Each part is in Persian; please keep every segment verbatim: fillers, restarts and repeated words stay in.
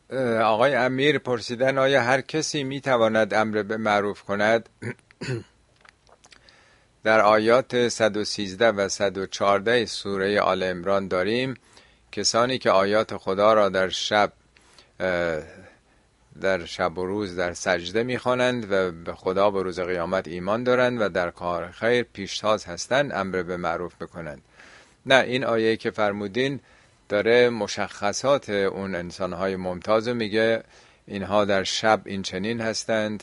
آقای امیر پرسیدن آیا هر کسی میتواند امر به معروف کند؟ در آیات صد و سیزده و صد و چهارده سوره آل عمران داریم کسانی که آیات خدا را در شب در شب و روز در سجده میخوانند و به خدا و روز قیامت ایمان دارند و در کار خیر پیشتاز هستند امر به معروف بکنند. نه، این آیه که فرمودین داره مشخصات اون انسانهای ممتاز رو میگه. اینها در شب این چنین هستند،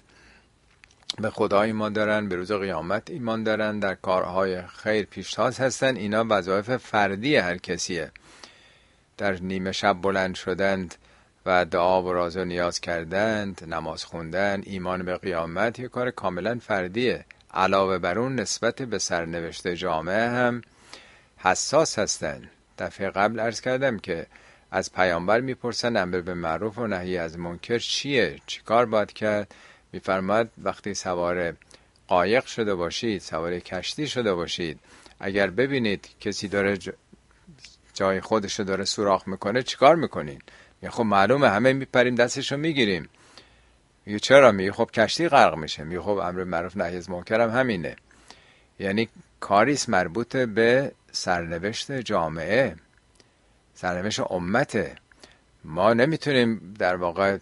به خدا ایمان دارن، به روز قیامت ایمان دارن، در کارهای خیر پیشتاز هستن. اینا وظایف فردی هر کسیه. در نیمه شب بلند شدند و دعا و راز و نیاز کردند، نماز خوندن، ایمان به قیامت یه کار کاملا فردیه. علاوه بر اون نسبت به سرنوشت جامعه هم حساس هستن. دفعه قبل عرض کردم که از پیامبر میپرسن امر به معروف و نهی از منکر چیه، چی کار باید کرد؟ میفرماد وقتی سوار قایق شده باشید، سوار کشتی شده باشید، اگر ببینید کسی داره جای خودشو داره سوراخ میکنه چیکار میکنین؟ میگه خب معلومه، همه میپریم دستشو میگیریم. میگه چرا؟ میگه خب کشتی غرق میشه. میگه خب امر معروف نهی از منکر هم همینه. یعنی کاریست مربوط به سرنوشت جامعه، سرنوشت امته. ما نمیتونیم در واقع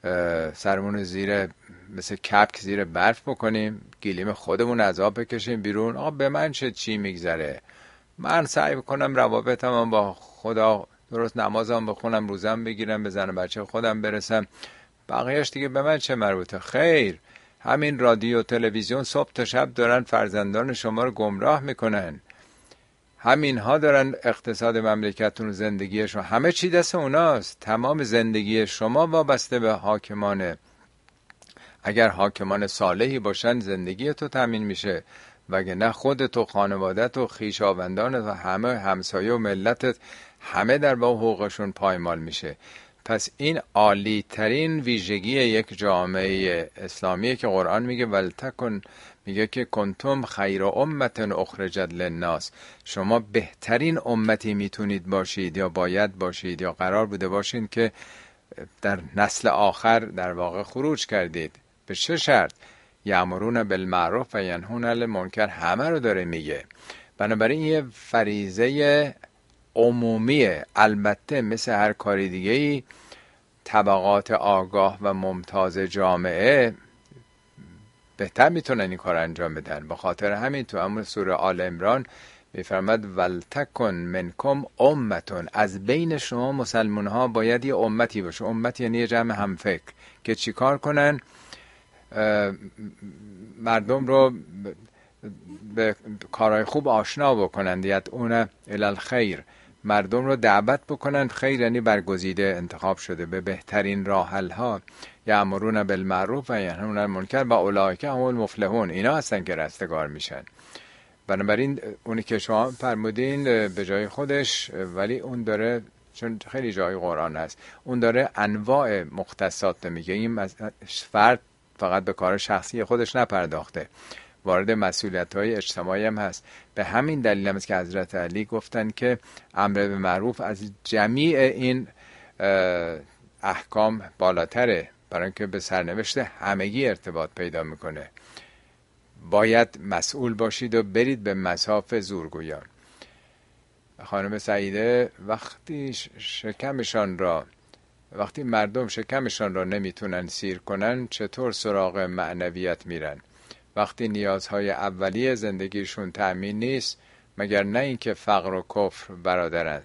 سرمون زیر مثل کپک زیر برف بکنیم، گلیم خودمون از آب بکشیم بیرون. آقا به من چه چی میگذره؟ من سعی بکنم روابطم با خدا درست، نمازم بخونم، روزم بگیرم، به زن و بچه خودم برسم، بقیهش دیگه به من چه مربوطه؟ خیر، همین رادیو تلویزیون صبح تا شب دارن فرزندان شما رو گمراه میکنن. همین ها دارن اقتصاد مملکتتون، زندگیشون، همه چی دست اوناست. تمام زندگی شما وابسته به حاکمانه. اگر حاکمان صالحی باشن زندگی تو تامین میشه، وگرنه خودت و خانوادت و خویشاوندانت و همه همسایه و ملتت همه در با حقوقشون پایمال میشه. پس این عالی ترین ویژگی یک جامعه اسلامیه که قرآن میگه ولتکن، میگه که کنتم خیر امت اخرجت للناس، شما بهترین امتی میتونید باشید یا باید باشید یا قرار بوده باشید که در نسل آخر در واقع خروج کردید. به چه شرط؟ یأمرون بالمعروف و ینهون عن المنکر. همه رو داره میگه. بنابراین یه فریضه عمومیه. البته مثل هر کاری دیگه‌ای طبقات آگاه و ممتاز جامعه بهتر میتونن این کار انجام بدن. به خاطر همین تو همون سوره آل عمران میفرماد ولتکن منکم امتون، از بین شما مسلمان ها باید یه امتی باشه. امت یعنی یه جمع همفکر که چی کار کنن؟ مردم رو به کارهای خوب آشنا بکنن، دیت اون الی الخیر، مردم رو دعوت بکنن. خیر یعنی برگزیده، انتخاب شده به بهترین راه حل ها. یأمرون بالمعروف و ینهون عن المنکر و اولئک هم المفلحون. اینا هستن که رستگار میشن. بنابراین اونی که شما فرمودین به جای خودش، ولی اون داره، چون خیلی جای قرآن هست، اون داره انواع مختصات میگه. این فرد فقط به کار شخصی خودش نپرداخته، وارد مسئولیت‌های اجتماعی هم هست. به همین دلیل هم است که حضرت علی گفتن که امر به معروف از جمیع این احکام بالاتره، برای اینکه به سرنوشت همگی ارتباط پیدا میکنه. باید مسئول باشید و برید به مصاف زورگویان. خانم سعیده وقتی شکمشان را وقتی مردم شکمشان را نمیتونن سیر کنن، چطور سراغ معنویت میرن؟ وقتی نیازهای اولیه زندگیشون تأمین نیست، مگر نه اینکه فقر و کفر برادرند؟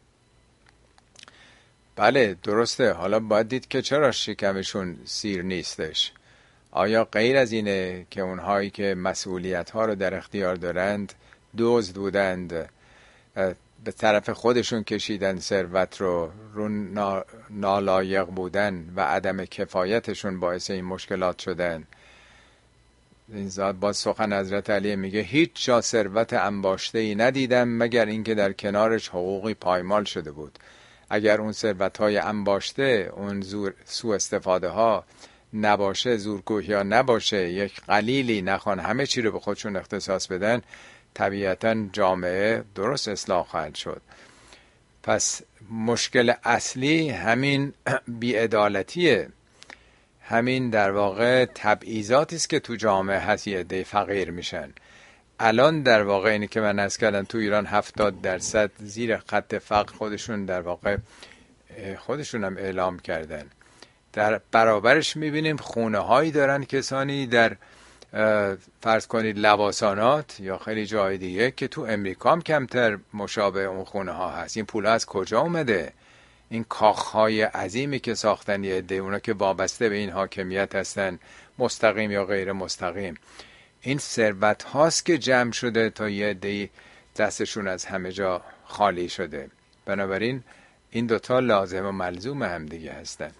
بله درسته. حالا باید دید که چرا شکمشون سیر نیستش. آیا غیر از اینه که اونهایی که مسئولیت ها رو در اختیار دارند دزد بودند، به طرف خودشون کشیدن ثروت رو، رو نالایق بودن و عدم کفایتشون باعث این مشکلات شدن؟ این ذات با سخن حضرت علی میگه هیچ جا ثروت انباشته‌ای ندیدم مگر اینکه در کنارش حقوقی پایمال شده بود. اگر اون ثروت‌های انباشته، اون زور سوء استفاده ها نباشه، زورگویی ها نباشه، یک قلیلی نخوان همه چی رو به خودشون اختصاص بدن، طبیعتاً جامعه درست اصلاح خواهد شد. پس مشکل اصلی همین بی‌عدالتیه، همین در واقع تبعیضاتی است که تو جامعه هست، یه عده فقیر میشن. الان در واقع اینی که من عرض کردم تو ایران هفتاد درصد زیر خط فقر خودشون در واقع خودشون هم اعلام کردن. در برابرش میبینیم خونه هایی دارن کسانی در فرض کنید لواسانات یا خیلی جای دیگه که تو امریکا هم کمتر مشابه اون خونه ها هست. این پول از کجا اومده؟ این کاخهای عظیمی که ساختن یه عده، اونا که وابسته به این حاکمیت هستن مستقیم یا غیر مستقیم، این ثروت هاست که جمع شده تا یه عده دستشون از همه جا خالی شده. بنابراین این دوتا لازم و ملزوم هم دیگه هستن.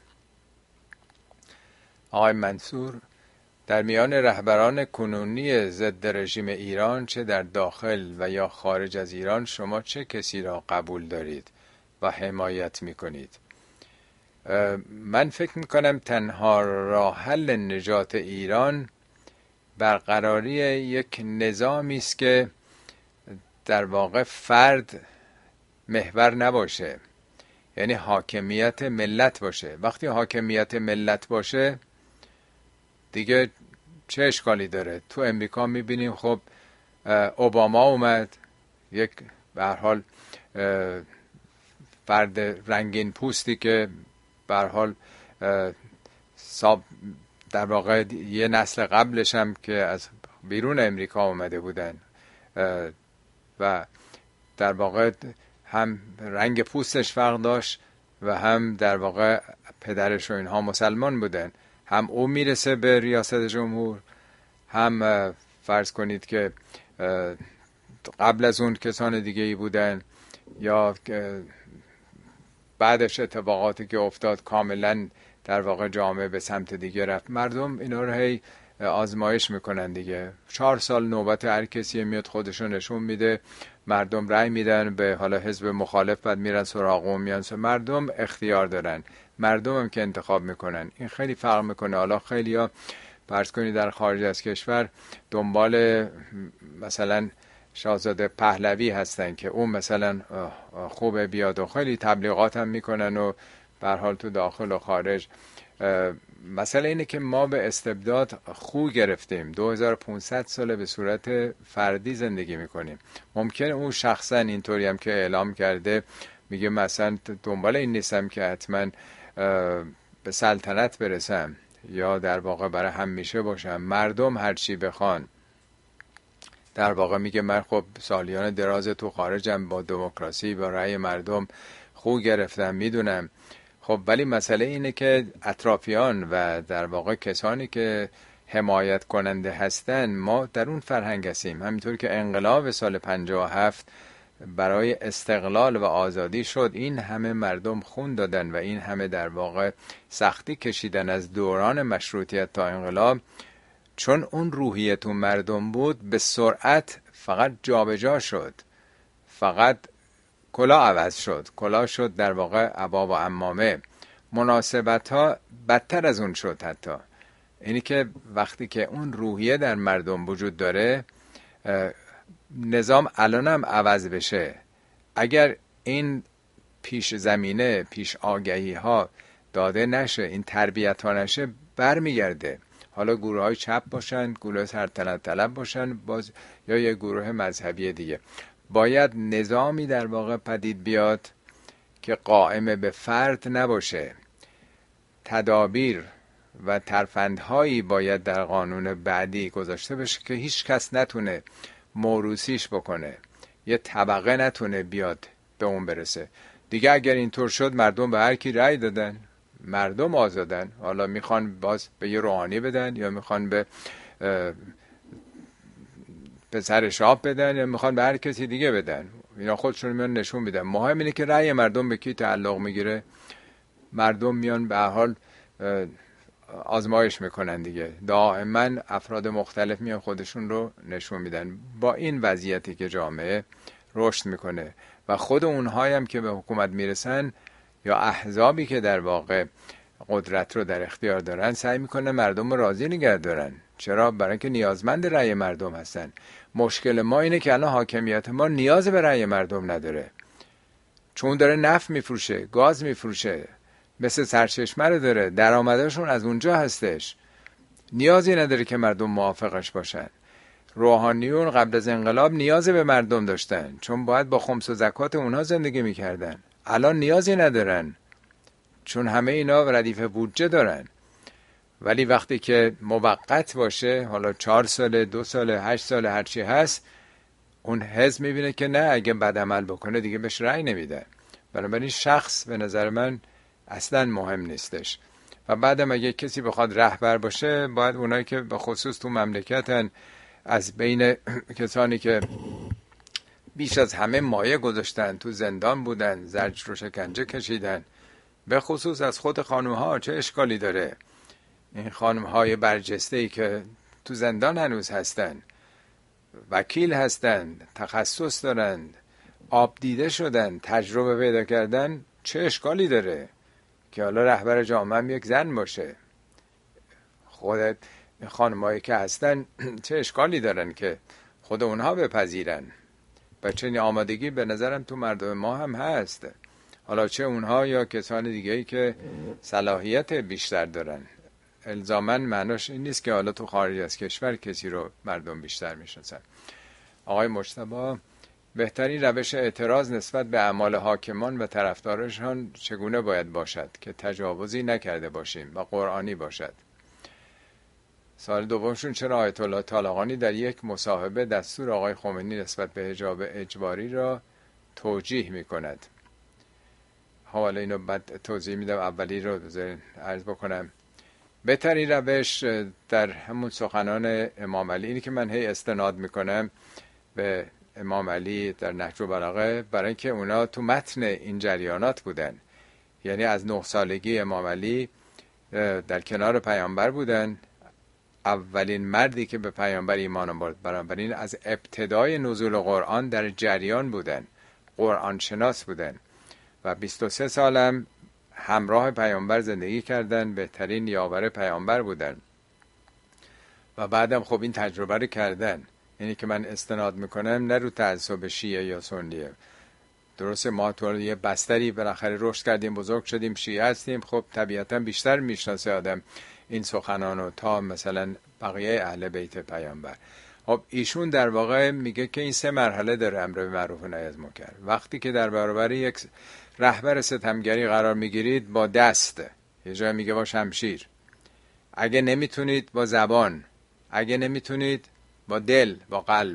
آقای منصور: در میان رهبران کنونی ضد رژیم ایران چه در داخل و یا خارج از ایران شما چه کسی را قبول دارید و حمایت میکنید؟ من فکر میکنم تنها راه حل نجات ایران برقراری یک نظامی است که در واقع فرد محور نباشه، یعنی حاکمیت ملت باشه. وقتی حاکمیت ملت باشه دیگه چه اشکالی داره؟ تو امریکا میبینیم خب اوباما اومد، یک به هر حال فرد رنگین پوستی که به هر حال در واقع یه نسل قبلش هم که از بیرون امریکا اومده بودن و در واقع هم رنگ پوستش فرق داشت و هم در واقع پدرش و اینها مسلمان بودن، هم او میرسه به ریاست جمهور، هم فرض کنید که قبل از اون کسان دیگه ای بودن، یا بعدش اتفاقاتی که افتاد کاملا در واقع جامعه به سمت دیگه رفت. مردم اینا رو هی آزمایش میکنن دیگه. چهار سال نوبت هر کسی میاد خودشو نشون میده، مردم رأی میدن به حالا حزب مخالف، بعد میرن سراغ اون میان. مردم اختیار دارن، مردم هم که انتخاب میکنن. این خیلی فرق میکنه. حالا خیلی ها فرض کنید در خارج از کشور دنبال مثلا شاهزاده پهلوی هستن که اون مثلا خوبه بیاد و خیلی تبلیغات هم میکنن و به هر حال تو داخل و خارج. مسئله اینه که ما به استبداد خو گرفتیم. دو هزار و پانصد ساله به صورت فردی زندگی میکنیم. ممکنه اون شخصا اینطوری هم که اعلام کرده میگه مثلا دنبال این نیستم که حتما به سلطنت برسم یا در واقع برای همیشه باشم، مردم هرچی بخوان. در واقع میگه من خب سالیان دراز تو خارجم، با دموکراسی با رأی مردم خو گرفتم، میدونم. خب ولی مسئله اینه که اطرافیان و در واقع کسانی که حمایت کننده هستن، ما در اون فرهنگ هستیم. همینطور که انقلاب سال پنجاه و هفت برای استقلال و آزادی شد، این همه مردم خون دادن و این همه در واقع سختی کشیدن از دوران مشروطیت تا انقلاب، چون اون روحیه تو مردم بود، به سرعت فقط جابجا شد، فقط کلا عوض شد. کلا شد در واقع عبا و عمامه. مناسبت ها بدتر از اون شد. حتی اینی که وقتی که اون روحیه در مردم وجود داره، نظام الان هم عوض بشه، اگر این پیش زمینه، پیش آگهی ها داده نشه، این تربیت ها نشه، برمیگرده. حالا گروه های چپ باشن، گروه سلطنت طلب باشن، باز یا یه گروه مذهبی دیگه. باید نظامی در واقع پدید بیاد که قائم به فرد نباشه. تدابیر و ترفندهایی باید در قانون بعدی گذاشته بشه که هیچ کس نتونه موروثیش بکنه، یه طبقه نتونه بیاد به اون برسه دیگه. اگر اینطور شد، مردم به هر کی رأی دادن، مردم آزادن. حالا میخوان باز به یه روحانی بدن، یا میخوان به پسر شاه بدن، یا میخوان به هر کسی دیگه بدن. اینا خودشون میان نشون میدن. مهم اینه که رأی مردم به کی تعلق میگیره. مردم میان به هر حال آزمایش میکنن دیگه. دائما افراد مختلف میان خودشون رو نشون میدن. با این وضعیتی که جامعه رشد میکنه و خود اونهایی هم که به حکومت میرسن یا احزابی که در واقع قدرت رو در اختیار دارن، سعی میکنه مردم رو راضی نگه دارن. چرا؟ برای اینکه نیازمند رأی مردم هستن. مشکل ما اینه که الان حاکمیت ما نیاز به رأی مردم نداره. چون داره نفت میفروشه، گاز میفروشه، مثل سرچشمه رو داره، درآمدشون از اونجا هستش، نیازی نداره که مردم موافقش باشن. روحانیون قبل از انقلاب نیاز به مردم داشتن، چون باید با خمس و زکات اونها زندگی میکردن. الان نیازی ندارن، چون همه اینا ردیف بودجه دارن. ولی وقتی که موقت باشه، حالا چهار ساله، دو ساله، هشت ساله، هرچی هست، اون حزب میبینه که نه، اگه بد عمل بکنه دیگه بهش رأی نمیده. بنابراین شخص به نظر من اصلا مهم نیستش. و بعدم اگه کسی بخواد رهبر باشه، باید اونایی که به خصوص تو مملکتن، از بین کسانی که بیش از همه مایه گذاشتن، تو زندان بودن، زجر و شکنجه کشیدن، به خصوص از خود خانم ها، چه اشکالی داره؟ این خانم های برجسته ای که تو زندان هنوز هستن، وکیل هستن، تخصص دارن، آب دیده شدن، تجربه پیدا کردن، چه اشکالی داره که حالا رهبر جامعه هم یک زن باشه؟ خودت خانمایی که هستن چه اشکالی دارن که خود اونها بپذیرن؟ و چنین آمادگی به نظرم تو مردم ما هم هست، حالا چه اونها یا کسان دیگه‌ای که صلاحیت بیشتر دارن. الزاماً معناش این نیست که حالا تو خارج از کشور کسی رو مردم بیشتر میشناسن. آقای مجتبی، بهترین روش اعتراض نسبت به اعمال حاکمان و طرفدارشان چگونه باید باشد که تجاوزی نکرده باشیم و قرآنی باشد؟ سوال دومشون، چرا آیت الله طالقانی در یک مصاحبه دستور آقای خمینی نسبت به حجاب اجباری را توجیه می کند؟ حالا اینو بعد توضیح میدم، اولی رو عرض بکنم. بهترین روش در همون سخنان امام علی، اینی که من هی استناد میکنم به امام علی در نهج البلاغه، برای اینکه اونا تو متن این جریانات بودن. یعنی از نه سالگی امام علی در کنار پیامبر بودن، اولین مردی که به پیامبر ایمان آورد، بنابراین از ابتدای نزول قرآن در جریان بودن، قرآن شناس بودن و بیست و سه سالم همراه پیامبر زندگی کردن، بهترین یاور پیامبر بودن و بعدم خب این تجربه رو کردن. یعنی که من استناد میکنم نه رو تعصب شیعه یا سنیه. درسته ما تو یه بستری بالاخره رشد کردیم، بزرگ شدیم، شیعه هستیم، خب طبیعتا بیشتر میشناسه آدم این سخنانو تا مثلا بقیه اهل بیت پیامبر. خب ایشون در واقع میگه که این سه مرحله داره امر به معروف و نهی از منکر. وقتی که در برابر یک رهبر ستمگری قرار میگیرید، با دست، یه جای میگه با شمشیر، اگه نمیتونید با زبان، اگه نمیتونید با دل، با قلب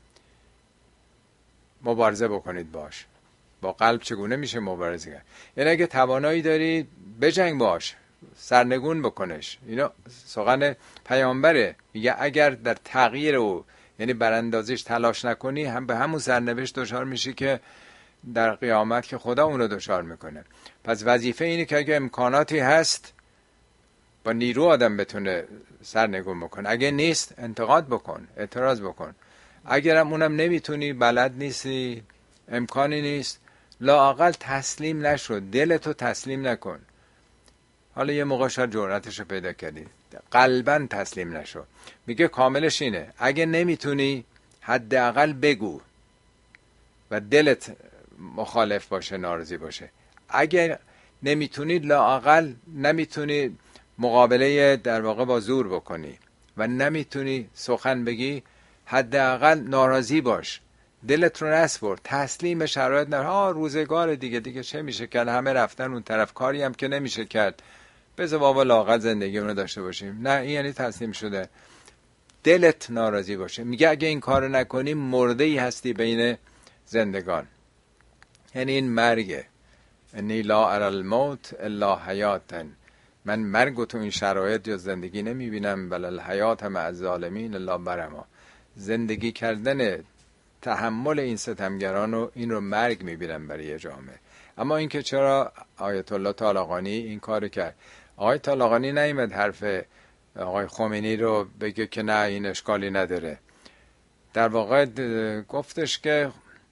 مبارزه بکنید باش. با قلب چگونه میشه مبارزه کرد؟ یعنی اگه توانایی داری بجنگ باش، سرنگون بکنش. اینا سخن پیامبره، میگه اگر در تغییر او، یعنی براندازیش تلاش نکنی، هم به همون سرنوشت دچار میشی که در قیامت که خدا اون رو دچار میکنه. پس وظیفه اینه که اگه امکاناتی هست با نیرو آدم بتونه سرنگون بکنه، اگه نیست انتقاد بکن، اعتراض بکن. اگرم اونم نمیتونی، بلد نیستی، امکانی نیست، لااقل تسلیم نشو، دلتو تسلیم نکن. حالا یه موقع شاید جرأتشو پیدا کردی، قلباً تسلیم نشو. میگه کاملش اینه، اگه نمیتونی حداقل بگو و دلت مخالف باشه، ناراضی باشه. اگه نمیتونی، لااقل نمیتونی مقابله در واقع با زور بکنی و نمیتونی سخن بگی، حداقل ناراضی باش، دلت رو نسپر، تسلیم شرایط نه. ها روزگار دیگه دیگه چه میشه کرد، همه رفتن اون طرف، کاری هم که نمیشه کرد، بذار بابا لااقل زندگی اونو داشته باشیم. نه، این یعنی تسلیم شده، دلت ناراضی باشه. میگه اگه این کارو نکنی مرده ای هستی بین زندگان، یعنی این مرگه. انی لا اری الموت الا حیاتن، من مرگ تو این شرایط یا زندگی نمیبینم، بل الحیات مع الظالمین الا برما. زندگی کردن تحمل این ستمگران و این رو مرگ میبینم برای جامعه. اما اینکه چرا آیت الله طالقانی این کار کرد؟ آقای طالقانی نیامد حرف آقای خمینی رو بگه که نه این اشکالی نداره. در واقع گفتش که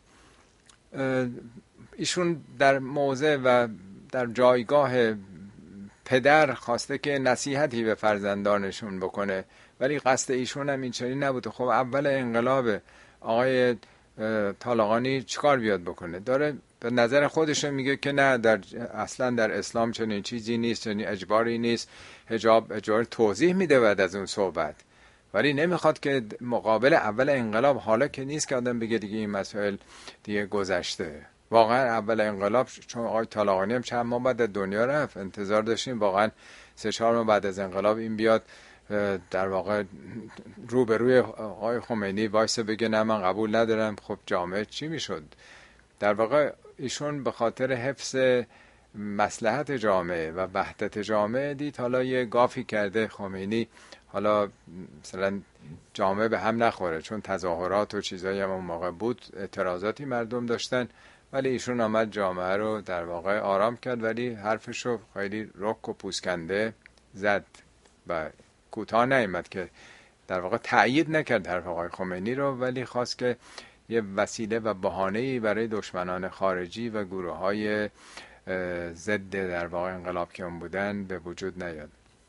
ایشون در موضع و در جایگاه پدر خواسته که نصیحتی به فرزندانشون بکنه، ولی قصد ایشون هم این چنین نبوده. خب اول انقلاب آقای طالقانی چیکار بیاد بکنه؟ داره به نظر خودش میگه که نه، در اصلا در اسلام چنین چیزی نیست، چنین اجباری نیست. حجاب اجبار توضیح میده بعد از اون صحبت، ولی نمیخواد که مقابل اول انقلاب، حالا که نیست که آدم بگه دیگه این مسائل دیگه گذشته. واقعا اول انقلاب، چون آقای طالقانی هم چند ماه بعد از دنیا رفت، انتظار داشتیم واقعا سه چهار ماه بعد از انقلاب این بیاد در واقع رو به روی آقای خمینی وایسه بگه نه من قبول ندارم. خب جامعه چی میشد؟ در واقع ایشون به خاطر حفظ مصلحت جامعه و وحدت جامعه دید حالا یه گافی کرده خمینی، حالا مثلا جامعه به هم نخوره، چون تظاهرات و چیزایی هم اون موقع بود، اعتراضاتی مردم داشتن، ولی ایشون آمد جامعه رو در واقع آرام کرد، ولی حرفشو خیلی رک و پوسکنده زد و کوتاه نیامد که در واقع تأیید نکرد حرف آقای خمینی رو، ولی خواست که یه وسیله و بهانه‌ای برای دشمنان خارجی و گروه‌های ضد در واقع انقلاب که اون بودن به وجود نیاد.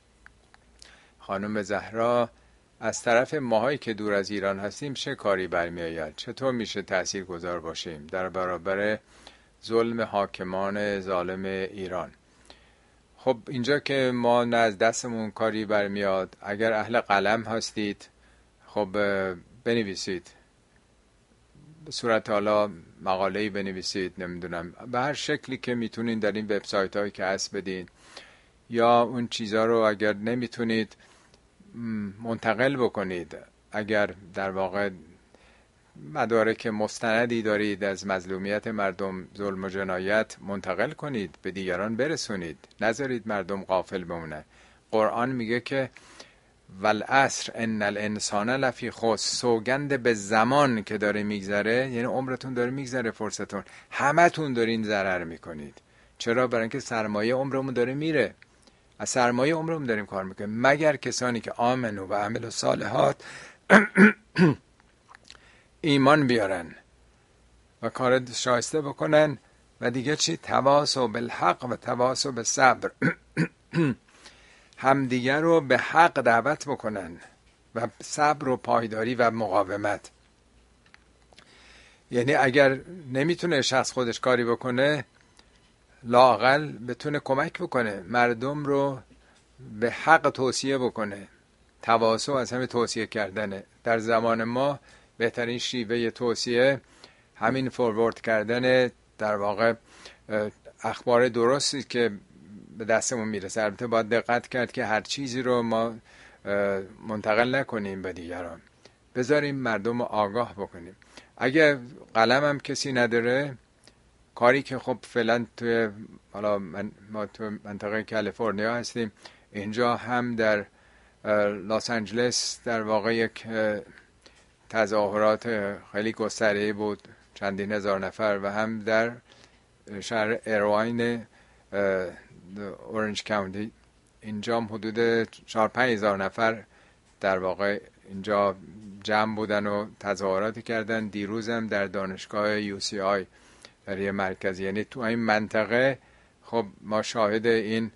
خانم زهرا: از طرف ماهایی که دور از ایران هستیم چه کاری برمی آید؟ چطور میشه تأثیر گذار باشیم در برابر ظلم حاکمان ظالم ایران؟ خب اینجا که ما نه از دستمون کاری برمیاد، اگر اهل قلم هستید خب بنویسید، به صورت حالا مقاله‌ای بنویسید، نمیدونم به هر شکلی که میتونین در این وبسایت هایی که هست بدین، یا اون چیزا رو اگر نمیتونید منتقل بکنید، اگر در واقع مدارک مستندی دارید از مظلومیت مردم، ظلم و جنایت، منتقل کنید، به دیگران برسونید، نذارید مردم غافل بمونن. قرآن میگه که والعصر ان الانسان لفی خسر، سوگند به زمان که داره میگذره، یعنی عمرتون داره میگذره، فرصتون، همتون دارین ضرر میکنید. چرا؟ برای اینکه سرمایه عمرمون داره میره، از سرمایه عمرمون داریم کار میکنیم، مگر کسانی که آمنو و عملو صالحات ایمان بیارن و کار شایسته بکنن و دیگه چی؟ تواصوا بالحق و تواصوا بالصبر همدیگر رو به حق دعوت بکنن و صبر و پایداری و مقاومت. یعنی اگر نمیتونه شخص خودش کاری بکنه، لااقل بتونه کمک بکنه، مردم رو به حق توصیه بکنه. تواصل از همه توصیه کردنه. در زمان ما بهترین شیوه توصیه همین فورورد کردن در واقع اخبار درستی که به دستمون میرسه. البته باید دقت کرد که هر چیزی رو ما منتقل نکنیم به دیگران، بذاریم مردم رو آگاه بکنیم. اگه قلم هم کسی نداره، کاری که خب فعلا توی حالا من ما تو منطقه کالیفرنیا هستیم، اینجا هم در لس آنجلس در واقع یک تظاهرات خیلی گسترده بود، چندین هزار نفر، و هم در شهر ایرواین اورنج کاونتی اینجا هم حدود چهار پنج هزار نفر در واقع اینجا جمع بودن و تظاهراتی کردن. دیروز هم در دانشگاه یو سی آی در یه مرکزی، یعنی تو این منطقه خب ما شاهد این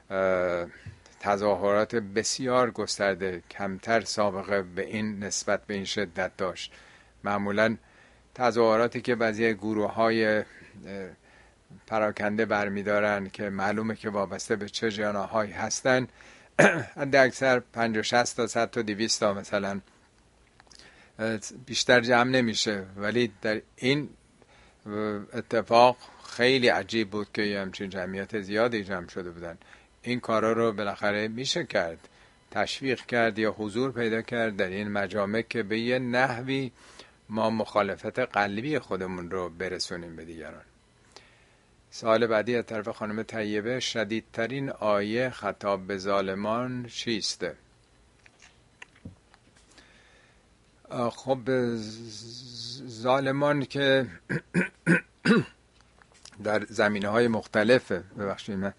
تظاهرات بسیار گسترده، کمتر سابقه به این نسبت به این شدت داشت. معمولا تظاهراتی که بعضی گروه های پراکنده برمیدارن که معلومه که وابسته به چه جناحایی هستن، حد اکثر پنجاه شصت تا صد تا دویست تا مثلا، بیشتر جمع نمیشه. ولی در این اتفاق خیلی عجیب بود که همچین جمعیت زیادی جمع شده بودن. این کارا رو بالاخره میشه کرد، تشویق کرد یا حضور پیدا کرد در این مجامع که به یه نحوی ما مخالفت قلبی خودمون رو برسونیم به دیگران. سوال بعدی از طرف خانم طیبه: شدیدترین آیه خطاب به ظالمان چیست؟ خب ظالمان که در زمینه‌های مختلف، ببخشید من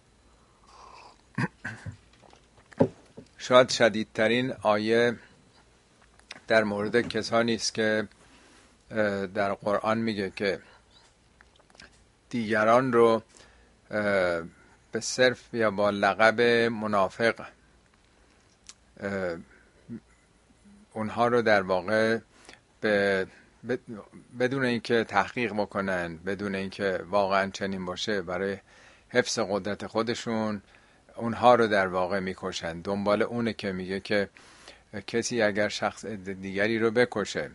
شاید شدیدترین آیه در مورد کسانی است که در قرآن میگه که دیگران رو به صرف یا با لقب منافق اونها رو در واقع به بدون اینکه تحقیق بکنن، بدون اینکه واقعا چنین باشه، برای حفظ قدرت خودشون اونها رو در واقع میکشن. دنبال اونه که میگه که کسی اگر شخص دیگری رو بکشه،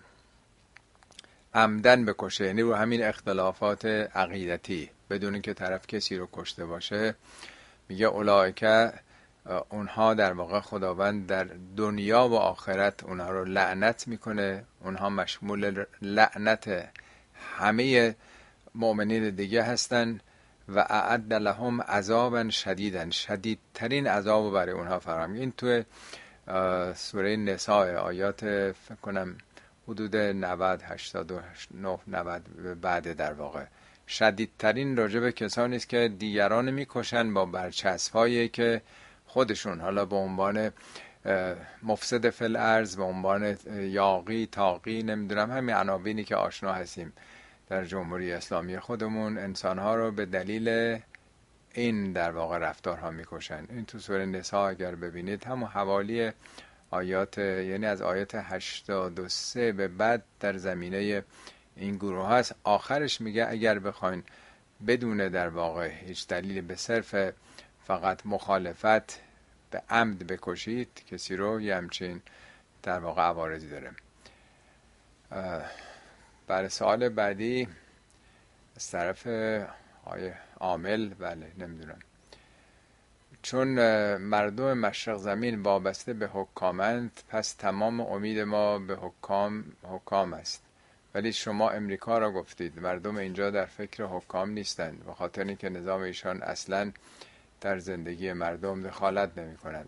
عمدن بکشه، یعنی رو همین اختلافات عقیدتی، بدون اینکه طرف کسی رو کشته باشه، میگه اولئک، اونها در واقع خداوند در دنیا و آخرت اونها رو لعنت میکنه، اونها مشمول لعنت همه مؤمنین دیگه هستن و اعد لهم عذابا شدیدا، شدیدترین عذاب برای اونها فراهم. این تو سوره نساء آیات فکر کنم حدود نود، هشتاد و نه، نود بعد در واقع شدیدترین راجب کسانی است که دیگران میکشن با برچسب‌هایی که خودشون حالا به عنوان مفسد فی الارض، به عنوان یاغی، تاغی، نمیدونم همین عناوینی که آشنا هستیم در جمهوری اسلامی خودمون، انسانها رو به دلیل این در واقع رفتارها میکشن. این تو سوره نساء اگر ببینید همون حوالی آیات، یعنی از آیات هشتاد و سه به بعد در زمینه این گروه هست. آخرش میگه اگر بخواین بدون در واقع هیچ دلیل، به صرف فقط مخالفت به عمد بکشید کسی رو، یه همچین در واقع عوارضی داره. برای سوال بعدی از طرف آیه عامل، بله نمیدونم، چون مردم مشرق زمین وابسته به حکامند، پس تمام امید ما به حکام حکام است. ولی شما امریکا را گفتید، مردم اینجا در فکر حکام نیستند، به خاطر اینکه نظام ایشان اصلا در زندگی مردم دخالت نمی کند.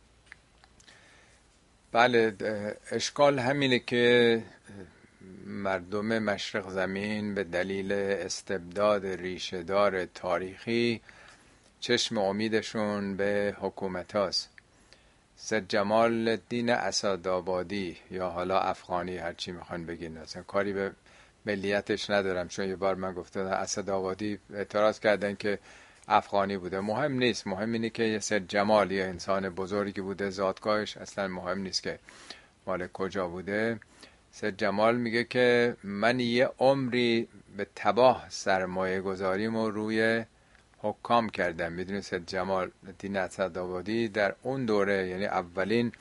بله، اشکال همینه که مردم مشرق زمین به دلیل استبداد ریشه‌دار تاریخی چشم امیدشون به حکومت هاست. سید جمال الدین اسدآبادی یا حالا افغانی، هرچی میخوان بگین، اصلا کاری به ملیتش ندارم، چون یه بار من گفتم اسدآبادی اعتراض کردن که افغانی بوده. مهم نیست، مهم اینه که سید جمال یه انسان بزرگی بوده، زادگاهش اصلا مهم نیست که مال کجا بوده. سید جمال میگه که من یه عمری به تباه سرمایه گذاریم و روی حکام کردم. میدونید سید جمال الدین اسدآبادی در اون دوره، یعنی اولین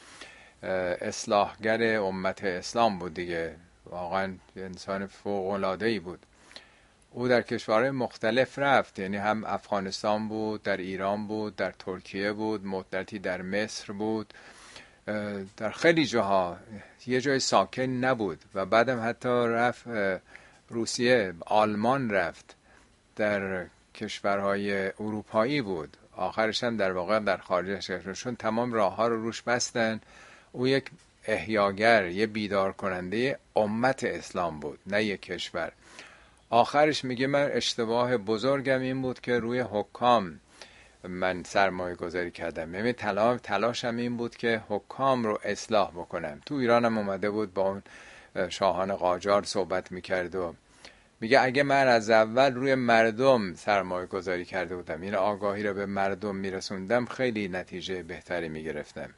اصلاحگر امت اسلام بود دیگه، واقعا انسان فوق‌العاده‌ای بود. او در کشورهای مختلف رفت، یعنی هم افغانستان بود، در ایران بود، در ترکیه بود، مدتی در مصر بود، در خیلی جاها، یه جای ساکن نبود. و بعدم حتی رفت روسیه، آلمان رفت، در کشورهای اروپایی بود، آخرش هم در واقع در خارج شهرشون تمام راه ها رو روش بستن. او یک احیاگر، یه بیدار کننده امت اسلام بود، نه یک کشور. آخرش میگه من اشتباه بزرگم این بود که روی حکام من سرمایه گذاری کردم، یعنی تلاشم این بود که حکام رو اصلاح بکنم. تو ایران هم اومده بود با اون شاهان قاجار صحبت میکرد و میگه اگه من از اول روی مردم سرمایه گذاری کرده بودم، این آگاهی رو به مردم میرسوندم، خیلی نتیجه بهتری میگرفتم.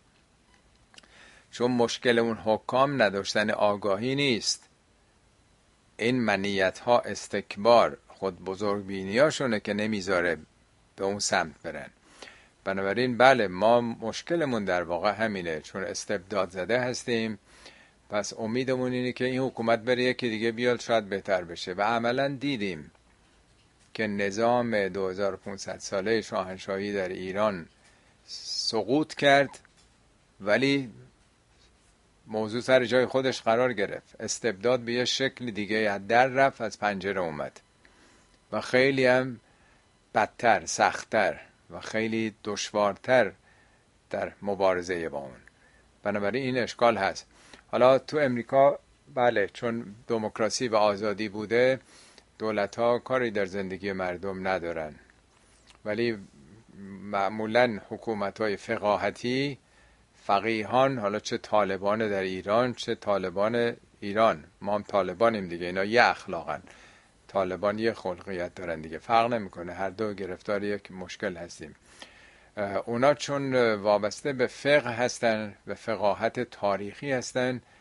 چون مشکل اون حکام نداشتن آگاهی نیست، این منیت ها، استکبار، خود بزرگ بینی هاشونه که نمیذاره به اون سمت برن. بنابراین بله، ما مشکلمون در واقع همینه، چون استبداد زده هستیم. پس امیدمون اینه که این حکومت بره یکی دیگه بیاد، شاید بهتر بشه. و عملا دیدیم که نظام دو هزار و پانصد ساله شاهنشاهی در ایران سقوط کرد، ولی موضوع سر جای خودش قرار گرفت. استبداد به یه شکل دیگه در رفت، از پنجره اومد و خیلی هم بدتر، سختتر و خیلی دشوارتر در مبارزه با اون. بنابراین این اشکال هست. حالا تو امریکا بله، چون دموکراسی و آزادی بوده، دولت ها کاری در زندگی مردم ندارن، ولی معمولا حکومت های فقاهتی، فقیهان، حالا چه طالبان در ایران چه طالبان ایران، ما هم طالبانیم دیگه، اینا یه اخلاقن، طالبان یه خلقیت دارن دیگه، فرق نمیکنه، هر دو گرفتار یک مشکل هستیم. اونا چون وابسته به فقه هستن، به فقاهت تاریخی هستن،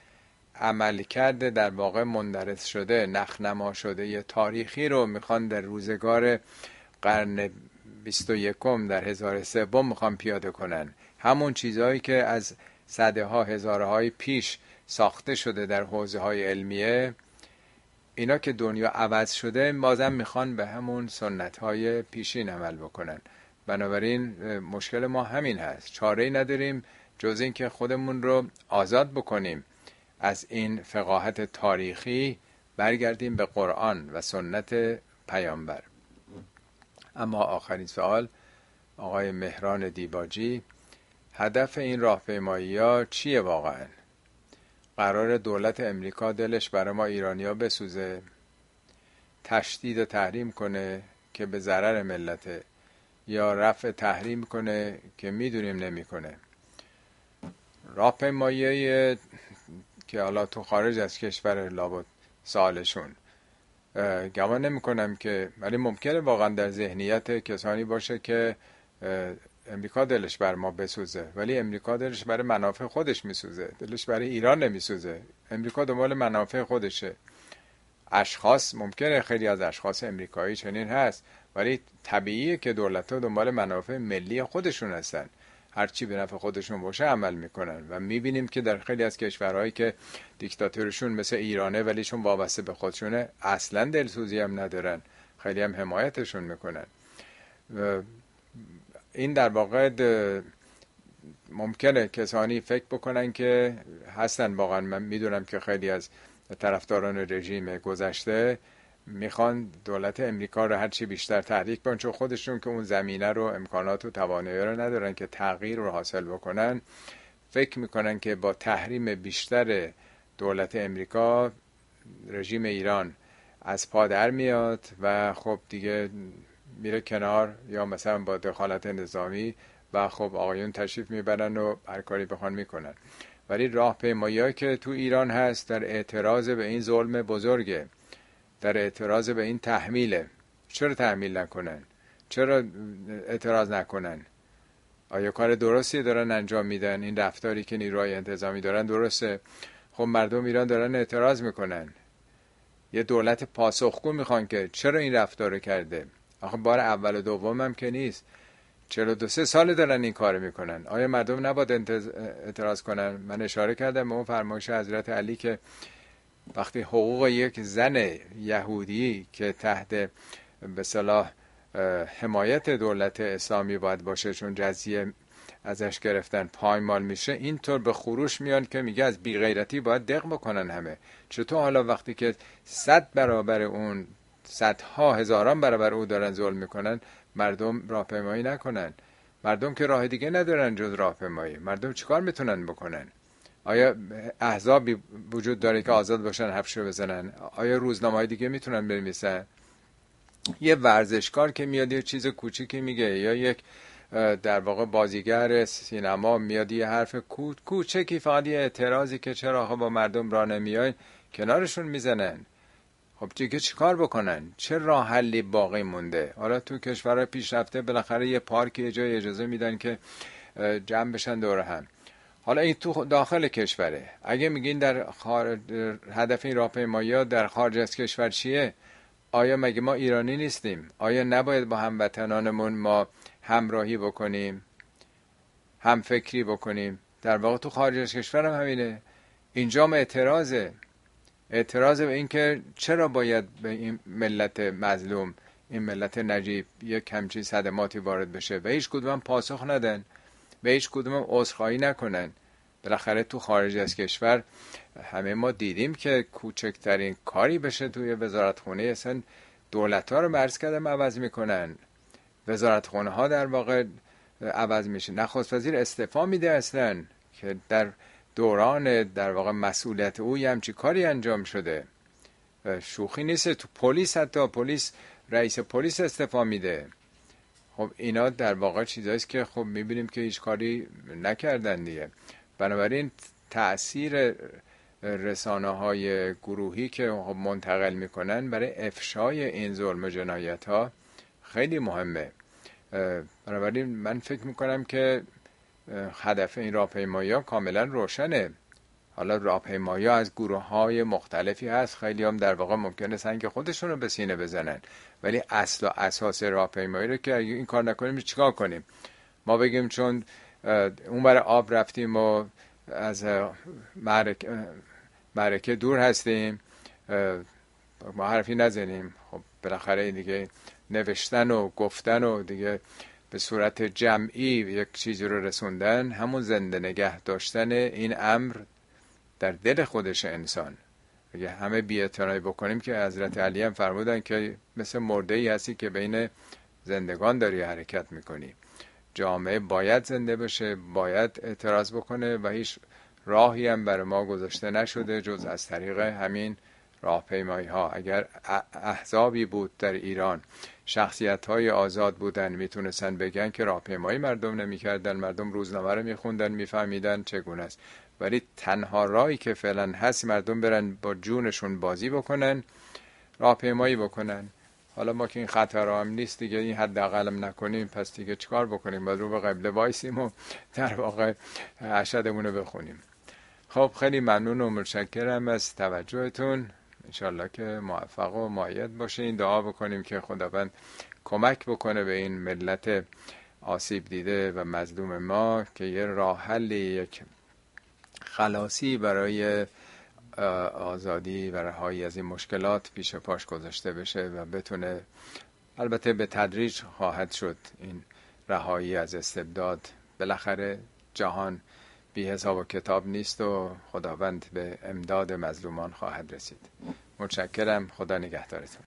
عمل کرده در واقع مندرس شده، نخنما شده یه تاریخی رو میخوان در روزگار قرن بیست و یکم در هزار سوم میخوان پیاده کنن. همون چیزهایی که از صده ها هزاره های پیش ساخته شده در حوزه های علمیه، اینا که دنیا عوض شده بازم میخوان به همون سنت های پیشین عمل بکنن. بنابراین مشکل ما همین هست، چاره‌ای نداریم جز این که خودمون رو آزاد بکنیم از این فقاهت تاریخی، برگردیم به قرآن و سنت پیامبر. اما آخرین سوال آقای مهران دیباجی: هدف این راهپیمایی ها چیه واقعا؟ قرار دولت امریکا دلش برای ما ایرانیا بسوزه، تشدید و تحریم کنه که به ضرر ملته، یا رفع تحریم کنه که میدونیم نمیکنه؟ راهپیمایی که حالا تو خارج از کشور لابد سالشون گمان نمی کنم که، ولی ممکنه واقعا در ذهنیت کسانی باشه که امریکا دلش بر ما بسوزه، ولی امریکا دلش برای منافع خودش میسوزه، دلش برای ایران نمیسوزه. امریکا دنبال منافع خودشه. اشخاص ممکنه خیلی از اشخاص امریکایی چنین هست، ولی طبیعیه که دولت‌ها دنبال منافع ملی خودشون هستن، هرچی به نفع خودشون باشه عمل میکنن. و میبینیم که در خیلی از کشورهایی که دیکتاتورشون مثل ایرانه ولی چون وابسته به خودشونه اصلا دلسوزی هم ندارن، خیلی هم حمایتشون میکنن. این در واقع ممکنه کسانی فکر بکنن که هستن، واقعا من میدونم که خیلی از طرفداران رژیم گذشته میخوان دولت امریکا رو هرچی بیشتر تحریک کنن، چون خودشون که اون زمینه رو، امکانات و توانایی رو ندارن که تغییر رو حاصل بکنن. فکر میکنن که با تحریم بیشتر دولت امریکا رژیم ایران از پا در میاد و خب دیگه میره کنار، یا مثلا با دخالت نظامی و خب آقایون تشریف میبرن و هر کاری بخوان میکنن. ولی راهپیمایی که تو ایران هست در اعتراض به این ظلم بزرگه، در اعتراض به این تحمیله. چرا تحمیل نکنن؟ چرا اعتراض نکنن؟ آیا کار درستی دارن انجام میدن؟ این رفتاری که نیروهای انتظامی دارن درسته؟ خب مردم ایران دارن اعتراض میکنن، یه دولت پاسخگو میخوان که چرا این رفتار کرده. آخه بار اول و دوم هم که نیست، چهل و دو سه سال دارن این کار میکنن. آیا مردم نباید انتز... اعتراض کنن؟ من اشاره کردم به اون فرمایش حضرت علی که وقتی حقوق یک زن یهودی که تحت به اصطلاح حمایت دولت اسلامی باید باشه چون جزیه ازش گرفتن پایمال میشه، اینطور به خروش میان که میگه از بیغیرتی باید دق بکنن همه. چطور حالا وقتی که صد برابر اون، صدها هزاران برابر او دارن ظلم میکنن، مردم راهپیمایی نکنن؟ مردم که راه دیگه ندارن جز راهپیمایی. مردم چیکار میتونن بکنن؟ آیا احزابی وجود داره که آزاد باشن حرفش رو بزنن؟ آیا روزنامه‌های دیگه میتونن بنویسن؟ یه ورزشکار که میاد یه چیز کوچیکی میگه، یا یک در واقع بازیگر سینما میاد یه حرف کوچیکی، فقط یه اعتراضی که چرا آقا با مردم راه نمیای، کنارشون میزنن. خب دیگه چیکار بکنن؟ چه راه حلی باقی مونده؟ حالا تو کشورهای پیشرفته بالاخره یه پارک یه جای اجازه میدن که جمع بشن دور هم. حالا این تو داخل کشوره. اگه میگین در خارج، هدف این راهپیمایی‌ها در خارج از کشور چیه؟ آیا مگه ما ایرانی نیستیم؟ آیا نباید با هموطنانمون ما همراهی بکنیم، هم فکری بکنیم؟ در واقع تو خارج از کشور هم همینه. اینجا هم اعتراضه، اعتراض به این که چرا باید به این ملت مظلوم، این ملت نجیب یک همچین صدماتی وارد بشه و هیچ کدوم پاسخ ندن، به هیچ کدوم عذرخواهی نکنن. بالاخره تو خارج از کشور همه ما دیدیم که کوچکترین کاری بشه توی وزارتخونه اصلا دولت ها رو مرز کردم عوض میکنن، وزارتخونه ها در واقع عوض میشه، نخست وزیر استعفا میده اصلا که در دوران در واقع مسئولیت او همچی کاری انجام شده. شوخی نیست. تو پلیس، حتی پلیس، رئیس پلیس استعفا میده. خب اینا در واقع چیزاییست که خب میبینیم که هیچ کاری نکردن دیگه. بنابراین تأثیر رسانه های گروهی که منتقل میکنن برای افشای این ظلم و جنایت ها خیلی مهمه. بنابراین من فکر میکنم که هدف این راهپیمایی ها کاملا روشنه. حالا راهپیمایی ها از گروه های مختلفی هست، خیلی هم در واقع ممکنه سنگ خودشون رو به سینه بزنن، ولی اصل و اساس راهپیمایی رو که اگه این کار نکنیم چیکار کنیم؟ ما بگیم چون اون برای آب رفتیم و از معرکه, معرکه دور هستیم ما حرفی نزنیم. خب بالاخره دیگه نوشتن و گفتن و دیگه به صورت جمعی یک چیزی رو رسوندن، همون زنده نگه داشتن این امر در دل خودش انسان. اگه همه بی‌اعتنایی بکنیم که حضرت علی هم فرمودن که مثل مرده‌ای هستی که بین زندگان داری حرکت میکنی. جامعه باید زنده بشه، باید اعتراض بکنه و هیچ راهی هم برای ما گذاشته نشده جز از طریق همین راهپیمایی ها. اگر احزابی بود در ایران، شخصیت های آزاد بودن، میتونستن بگن که راهپیمایی مردم نمیکردن، مردم روزنامه رو میخوندن، میفهمیدن چگونه است. ولی تنها راهی که فعلا هست مردم برن با جونشون بازی بکنن، راهپیمایی بکنن. حالا ما که این خطرها هم نیست دیگه، این حداقل هم نکنیم، پس دیگه چیکار بکنیم؟ باید رو به قبله وایسیم و در واقع اشهدمون رو بخونیم. خب خیلی ممنون و متشکرم از توجهتون. انشالله که موفق و مؤید باشین. دعا بکنیم که خداوند کمک بکنه به این ملت آسیب دیده و مظلوم ما که یه راه حلی، یک خلاصی برای آزادی و رهایی از این مشکلات پیش پاش گذاشته بشه و بتونه، البته به تدریج خواهد شد این رهایی از استبداد. بالاخره جهان بی حساب و کتاب نیست و خداوند به امداد مظلومان خواهد رسید. متشکرم. خدا نگهدارتون.